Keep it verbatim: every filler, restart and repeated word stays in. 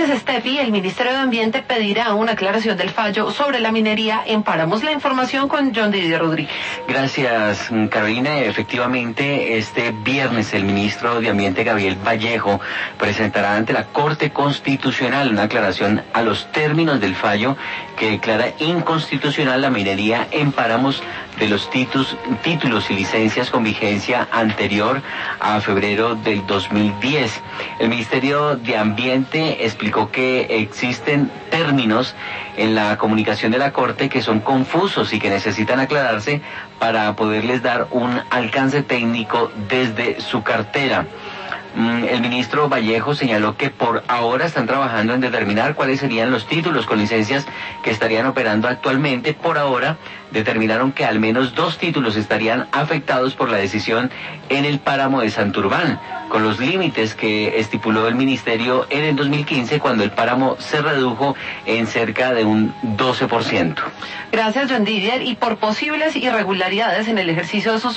Steffi, el Ministerio de Ambiente pedirá una aclaración del fallo sobre la minería en páramos. La información con John Didier Rodríguez. Gracias, Carolina. Efectivamente, este viernes el ministro de Ambiente, Gabriel Vallejo, presentará ante la Corte Constitucional una aclaración a los términos del fallo que declara inconstitucional la minería en páramos de los títulos, títulos y licencias con vigencia anterior a febrero del dos mil diez. El Ministerio de Ambiente explicó que existen términos en la comunicación de la Corte que son confusos y que necesitan aclararse para poderles dar un alcance técnico desde su cartera. El ministro Vallejo señaló que por ahora están trabajando en determinar cuáles serían los títulos con licencias que estarían operando actualmente. Por ahora determinaron que al menos dos títulos estarían afectados por la decisión en el páramo de Santurbán, con los límites que estipuló el ministerio en el dos mil quince, cuando el páramo se redujo en cerca de un doce por ciento. Gracias, John Didier. Y por posibles irregularidades en el ejercicio de sus